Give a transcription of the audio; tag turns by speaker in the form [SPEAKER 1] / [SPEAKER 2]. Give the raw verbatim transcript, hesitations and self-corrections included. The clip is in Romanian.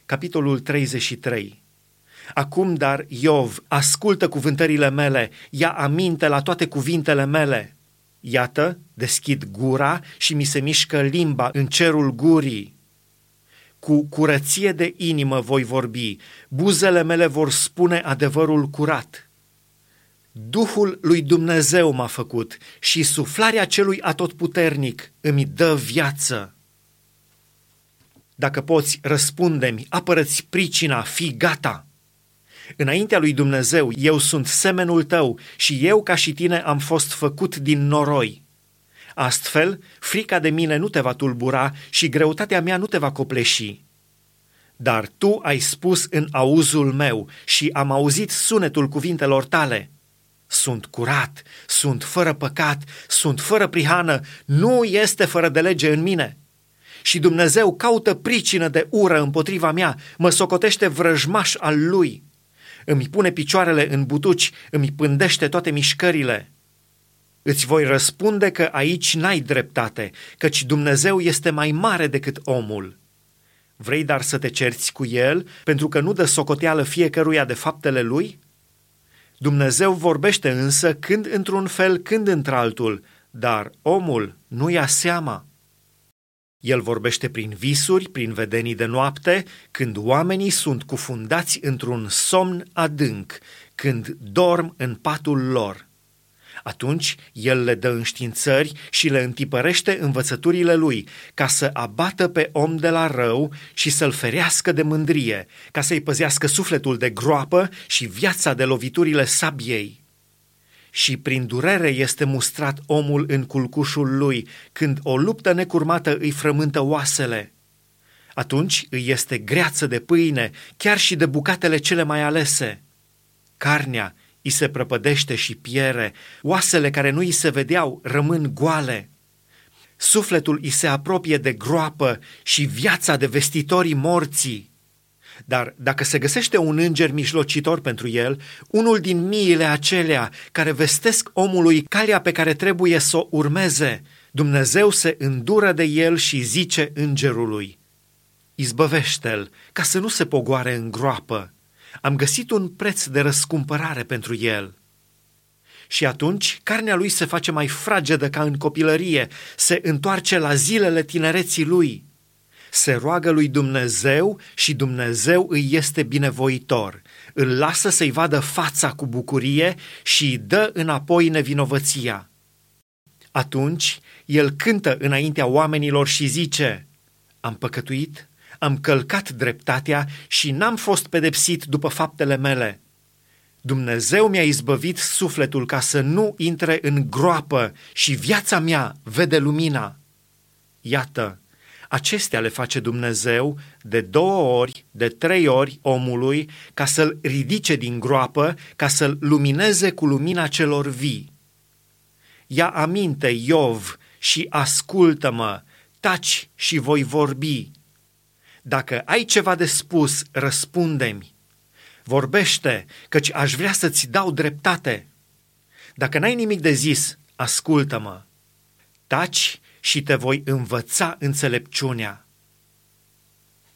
[SPEAKER 1] capitolul treizeci și trei. Acum, dar, Iov, ascultă cuvântările mele, ia aminte la toate cuvintele mele. Iată, deschid gura și mi se mișcă limba în cerul gurii. Cu curăție de inimă voi vorbi, buzele mele vor spune adevărul curat. Duhul lui Dumnezeu m-a făcut și suflarea celui atotputernic îmi dă viață. Dacă poți, răspunde-mi, apără-ți pricina, fii gata. Înaintea lui Dumnezeu eu sunt semenul tău și eu ca și tine am fost făcut din noroi. Astfel, frica de mine nu te va tulbura și greutatea mea nu te va copleși. Dar tu ai spus în auzul meu și am auzit sunetul cuvintelor tale. Sunt curat, sunt fără păcat, sunt fără prihană, nu este fără de lege în mine. Și Dumnezeu caută pricină de ură împotriva mea, mă socotește vrăjmaș al lui. Îmi pune picioarele în butuci, îmi pândește toate mișcările. Îți voi răspunde că aici n-ai dreptate, căci Dumnezeu este mai mare decât omul. Vrei dar să te cerți cu el, pentru că nu dă socoteală fiecăruia de faptele lui? Dumnezeu vorbește însă când într-un fel, când într-altul, dar omul nu ia seama. El vorbește prin visuri, prin vedenii de noapte, când oamenii sunt cufundați într-un somn adânc, când dorm în patul lor. Atunci el le dă înștiințări și le întipărește învățăturile lui, ca să abată pe om de la rău și să-l ferească de mândrie, ca să-i păzească sufletul de groapă și viața de loviturile sabiei. Și prin durere este mustrat omul în culcușul lui, când o luptă necurmată îi frământă oasele. Atunci îi este greață de pâine, chiar și de bucatele cele mai alese. Carnea îi se prăpădește și piere, oasele care nu îi se vedeau rămân goale. Sufletul îi se apropie de groapă și viața de vestitorii morții. Dar dacă se găsește un înger mijlocitor pentru el, unul din miile acelea care vestesc omului calea pe care trebuie să o urmeze, Dumnezeu se îndură de el și zice îngerului: izbăvește-l, ca să nu se pogoare în groapă. Am găsit un preț de răscumpărare pentru el. Și atunci carnea lui se face mai fragedă ca în copilărie, se întoarce la zilele tinereții lui. Se roagă lui Dumnezeu și Dumnezeu îi este binevoitor. Îl lasă să-i vadă fața cu bucurie și îi dă înapoi nevinovăția. Atunci el cântă înaintea oamenilor și zice: am păcătuit, am călcat dreptatea și n-am fost pedepsit după faptele mele. Dumnezeu mi-a izbăvit sufletul ca să nu intre în groapă și viața mea vede lumina. Iată, acestea le face Dumnezeu de două ori, de trei ori omului, ca să-l ridice din groapă, ca să-l lumineze cu lumina celor vii. Ia aminte, Iov, și ascultă-mă, taci și voi vorbi. Dacă ai ceva de spus, răspunde-mi. Vorbește, căci aș vrea să-ți dau dreptate. Dacă n-ai nimic de zis, ascultă-mă. Taci și te voi învăța înțelepciunea.